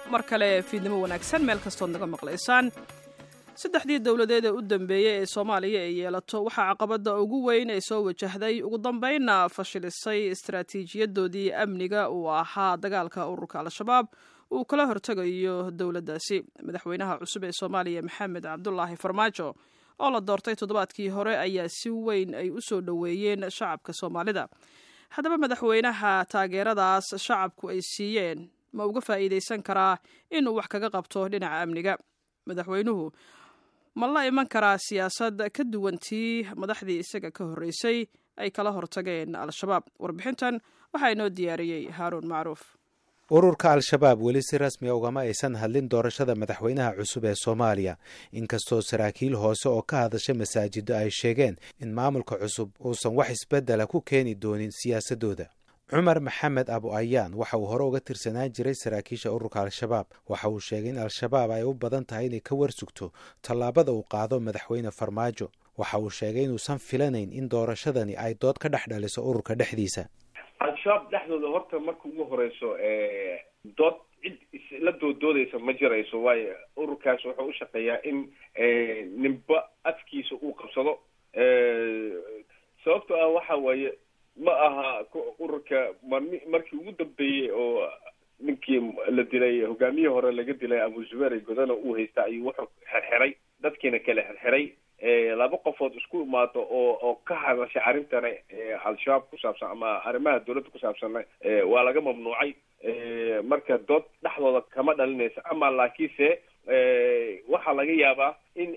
mar kale fiidnimo wanaagsan meel kastood naga maqlaysaan saddexdii dowladeed ee u dambeeyey ee Soomaaliya ay yeelato waxa caqabada ugu weyn ay soo wajahday ugu dambeynna fashilisay istaraatiijiyadoodii amniga uu ahaa dagaalka ururka Al-Shabaab uu kala hortagayo dowladdaasi madaxweynaha cusub ee Soomaaliya Maxamed Cabdullaahi Farmaajo oo la doortay toddobaadkii hore ayaa si weyn ay u soo dhaweeyeen shacabka Soomaalida haddaba madaxweynaha taageeradaas shacabku ay siiyeen ma uga faa'iideysan karaa inuu wax kaga qabto dhinaca amniga madaxweynuhu ma la iman karaa siyaasad ka duwantii madaxdii isaga ka horreysay ay kala hortageen Al-Shabaab warbixintan waxaa inoo diyaariyey Haaruun Macruuf ururka Al-Shabaab weli si rasmi ugama aysan hadlin doorashada madaxweynaha cusub ee Soomaaliya inkastoo saraakiil hoose oo ka hadashay masaajidda ay sheegeen in maamulka cusub uusan wax isbedela ku keeni doonin siyaasadooda Cumar Maxamed Abu Ayaan waxa uu hore uga tirsanaan jiray saraakiisha ururka Al-Shabaab waxa uu sheegay in Al-Shabaab ay u badan tahay inay ka warsugto tallaabada uu qaado madaxweyne Farmaajo waxa uu sheegay inuusan filanayn in doorashadani ay dood ka dhex dhaliso ururka dhexdiisa Al-Shabaab dhexdooda horta marka ugu horeyso dood cid la doodaysa ma jirayso waayo ururkaas wuxuu u shaqeeyaa in nimba afkiisa uu qabsado sababtoo ah waxa waaye ma aha ururka markii ugu dambeeyay oo ninkii la dilay hogaamiyihii hore laga dilay Abu Zubayr godana uu haystay ayuu wuxuu xirxiray dadkiina kale xirxiray laba qofood isku imaato oo ka hadashay arrintan Al-Shabaab ku saabsan ama arrimaha dawladda ku saabsan waa laga mamnuucay marka dood dhaxdooda kama dhalinaysa ama laakiinse waxa laga yaabaa in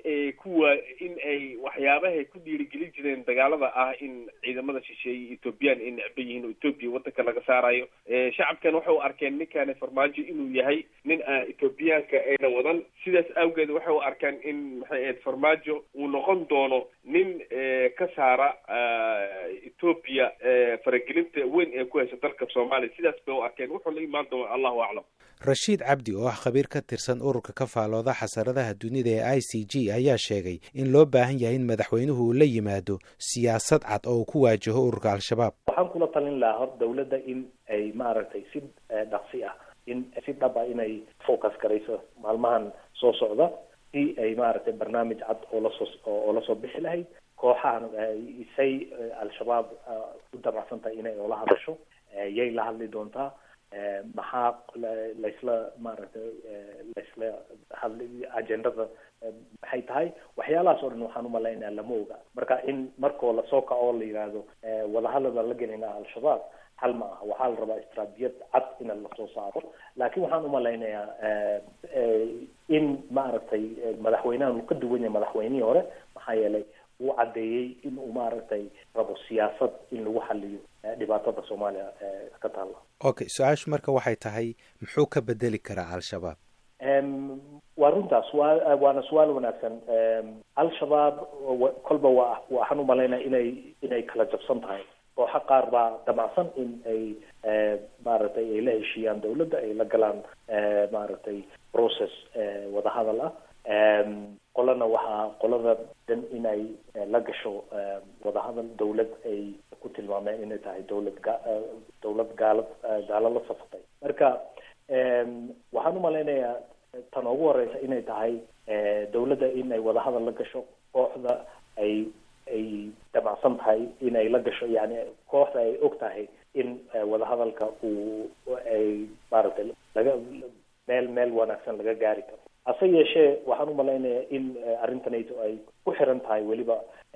ay waxyaabaha ku dhiirigelin jireen dagaalada ah in ciidamada shisheeye Ethiopian in ciidan Ethiopia wadanka laga saarayo shacabkan wuxuu arkeen ninkan Farmaajo inuu yahay nin Ethiopianka ayna wadan sidaas awgeed wuxuu arkeen in Farmaajo uu noqon doono nin ka saara Ethiopia faragelinta weyn ee ku haysta dalka Soomaaliya sidaas bay arkeen wuxuu la imaan doonaa Allahu a'lam Rashid Cabdi oo khabiir ka tirsan ururka ka faalooda xasaradaha dunida ee ICG ayaa sheegay in loo baahan yahay in madaxweynuhu uu la yimaado siyaasad cad oo ku waajaho ururka Al-Shabaab waxaan kula talin lahaa dawladda in ay maaragtay si dhaqsi ah in si dhab ah inay focus garayso maalmahan soo socda si ay maaragtay barnaamij cad oo la soo bixi lahayd kooxahan isay Al-Shabaab u damacsantahay inay la hadasho yay la hadli doontaa maxaa laysla maaragtay laysla hadli agendada maxay tahay waxyaalahaas oo dhan waxaan u maleynayaa lama oga marka in markoo la soo kaco la yiraahdo wadahadalada la gelinaa Al-Shabaab hal ma aha waxaa la rabaa istiraatiijiyad cad in la soo saaro laakiin waxaan u maleynayaa in maaragtay madaxweynahan uu ka duwan yahay madaxweynihii hore maxaa yeelay uu cadeeyay in uu maaragtay rabo siyaasad in lagu xaliyo dhibaatada Soomaaliya ka taala okay su'aashu marka waxay tahay muxuu ka bedeli karaa Al-Shabaab waa runtaas waana su'aal wanaagsan Al-Shabaab kolba waxaan u maleynayaa inay kala jabsan tahay kooxo qaar baa damacsan in ay maaragtay ay la heshiiyaan dawladda ay la galaan maaragtay process wadahadal ah qolana waxaa qolada dan inay la gasho wadahadal dawlad ay ku tilmaameen inay tahay dawlad gaalo la safatay marka waxaan u maleynayaa tan ugu horeysa inay tahay dawladda inay wadahadal la gasho kooxda ay damacsan tahay inay la gasho yani kooxda ay og tahay in wadahadalka ay maaragtay laga meel wanaagsan laga gaari karo hase yeeshee waxaan u maleynayaa in arrintanayto ay ku xiran tahay weliba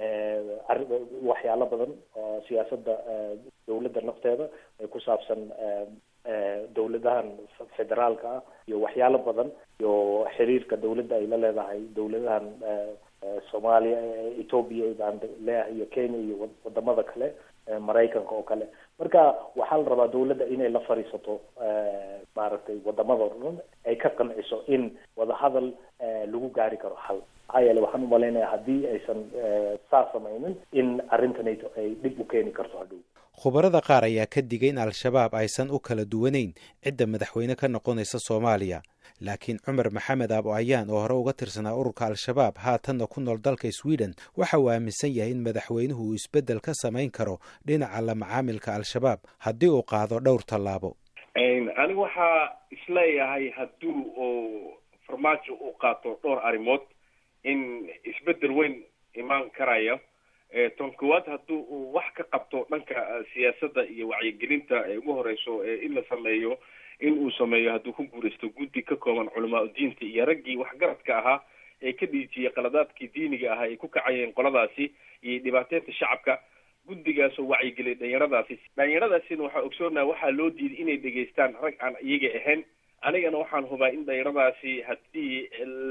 waxyaalo badan oo siyaasadda dawladda nafteeda ee ku saabsan dawladahan federaalka ah iyo waxyaalo badan iyo xiriirka dawladda ay la leedahay dawladahan Soomaaliya Ethiopia iyo Kenya iyo wadamada kale Mareykanka oo kale marka waxaa la rabaa dawladda inay la fariisato maaragtay wadamada oo dhan ay ka qanciso in wadahadal lagu gaari karo xal ayay waxaan u maleynayaa haddii aysan saas samaynin in arrintanayto ay dib u keeni karto hadhow khubarada qaar ayaa ka digay in Al-Shabaab aysan u kala duwanayn cidda madaxweyne ka noqonaysa Soomaaliya laakiin Cumar Maxamed Abu Ayaan oo hore uga tirsanaa ururka Al-Shabaab haatanna ku nool dalka Sweden waxa uu aaminsan yahay in madaxweynuhu uu isbedel ka samayn karo dhinaca la macaamilka Al-Shabaab haddii uu qaado dhowr tallaabo aniga waxaa isleeyahay hadduu oo farmaajo uu qaato dhowr arrimood in isbedel weyn imaan karayo. Tan koowaad hadduu uu wax ka qabto dhanka siyaasadda iyo wacyigelinta ee ugu horeyso in la sameeyo in uu sameeyo hadduu ku guuraysto guddi ka kooban culamaa diinta iyo raggii waxgaradka ahaa ee ka dhiijiyay qaladaadkii diiniga ahaa ay ku kacayeen qoladaasi iyo dhibaateynta shacabka. guddigaas oo wacyigeliyay dhalinyaradaasina waxaa ogsoonaha waxaa loo diiday inay dhegaystaan rag aan iyaga ahayn. anigana waxaan hubaa in dhalinyaradaasi haddii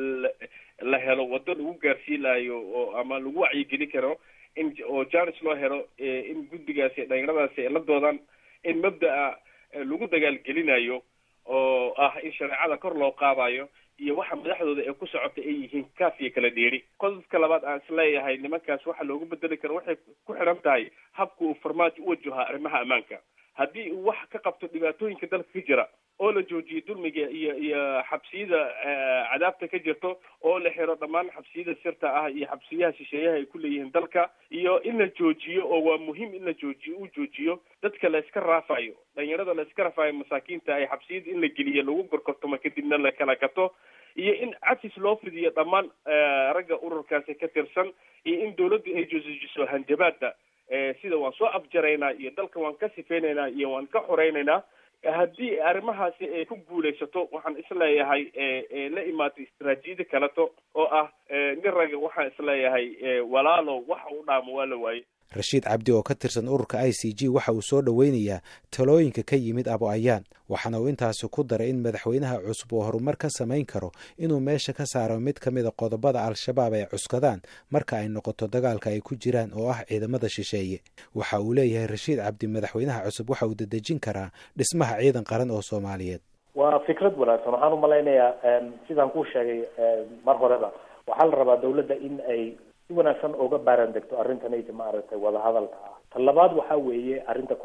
la helo waddo lagu gaarsiinayo oo ama lagu wacyigeli karo in oo jaanis loo helo in guddigaasi dhalinyaradaasi la doodaan in mabda'a lagu dagaalgelinayo oo ah in shareecada kor loo qaadayo iyo waxa madaxdooda ee ku socota ay yihiin kaaf iyo kala dheeri. qodobka labaad aan isleeyahay nimankaas waxa loogu bedeli karo waxay ku xiran tahay habka uu farmaajo u wajaha arrimaha ammaanka. haddii uu wax ka qabto dhibaatooyinka dalka ka jira oo la joojiyo dulmiga iyo xabsiyada cadaabta ka jirto oo la xiro dhammaan xabsiyada sirta ah iyo xabsiyaha shisheeyaha ay ku leeyihiin dalka iyo in la joojiyo oo waa muhiim in la joojiyo dadka la iska raafayo dhalinyarada la iska raafayo masaakiinta ay xabsiyada in la geliyo lagu gorgortamo kadibna la kala gato iyo in cafis loo fidiyo dhammaan ragga ururkaasi ka tirsan iyo in dawladdu ay joojiso hanjabaadda sida waan soo afjaraynaa iyo dalka waan ka sifeynaynaa iyo waan ka xoreynaynaa. haddii arrimahaasi ay ku guulaysato waxaan isleeyahay la imaatay istaraatiijiyada kaleto oo ah nin ragga waxaan isleeyahay walaalow waxa u dhaamo waa la waaye. rashiid cabdi oo ka tirsan ururka ICG waxa uu soo dhoweynayaa talooyinka ka yimid Abu Ayaan waxaana uu intaasi ku daray in madaxweynaha cusub oo horumar ka samayn karo inuu meesha ka saaro mid ka mid a qodobada al-shabaab ay cuskadaan marka ay noqoto dagaalka ay ku jiraan oo ah ciidamada shisheeye. waxa uu leeyahay rashiid cabdi madaxweynaha cusub waxa uu dadejin karaa dhismaha ciidan qaran oo Soomaaliyeed. waa fikrad wanaagsan. waxaan u malaynayaa sidaan kuu sheegay mar horeba waxaa la rabaa dawladda in ay si wanaagsan uga baaran degto arrintanayda maaragtay wada hadalka ah. tan labaad waxaa weeye arrinta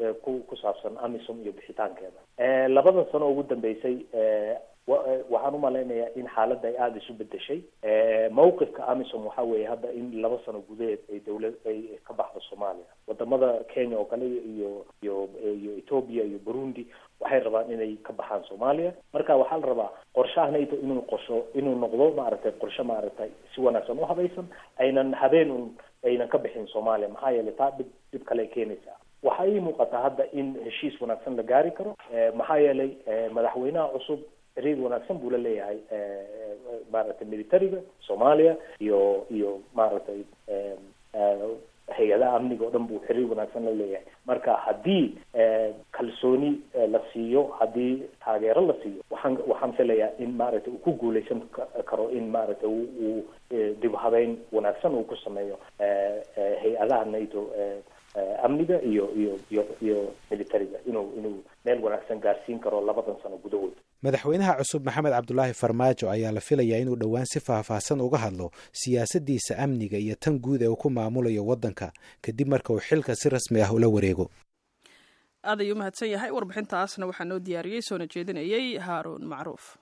ku saabsan AMISOM iyo bixitaankeeda. labadan sano ugu dambeysay waxaan u malaynayaa in xaaladda ay aada isu bedeshay. mawqifka AMISOM waxaa weeye hadda in 2 sano gudaheed ay dawlad ay ka baxdo Soomaaliya. wadamada Kenya oo kale iyo Ethiopia iyo Burundi waxay rabaan inay ka baxaan Soomaaliya. marka waxaa la rabaa qorshahanayda inuu noqdo maaragtay qorshe maaragtay si wanaagsan u habaysan aynan aynan ka bixin Soomaaliya. maxaa yeelay taa dib kale keenaysaa. waxaa ii muuqata hadda in heshiis wanaagsan la gaari karo. maxaa yeelay madaxweynaha cusub xiriir wanaagsan buu la leeyahay maaragtay militariga Soomaaliya iyo maaragtay hay-adaha amniga oo dhan buu xiriir wanaagsan la leeyahay. marka haddii kalsooni la siiyo haddii taageero la siiyo waxaan filayaa in maaragtay uu ku guulaysan karo in maaragtay uu dib habeyn wanaagsan uu ku sameeyo hay-adaha NATO amniga iyo militariga inuu meel wanaagsan gaarsiin karo 2 sano gudahood. madaxweynaha cusub maxamed cabdulaahi farmaajo ayaa la filayaa inuu dhowaan si faahfaahsan uga hadlo siyaasaddiisa amniga iyo tan guud ee uu ku maamulayo waddanka kadib marka uu xilka si rasmi ah ula wareego. aad ayuu mahadsan yahay. warbixintaasna waxaa noo diyaariyey soona jeedinayay Haaruun Macruuf.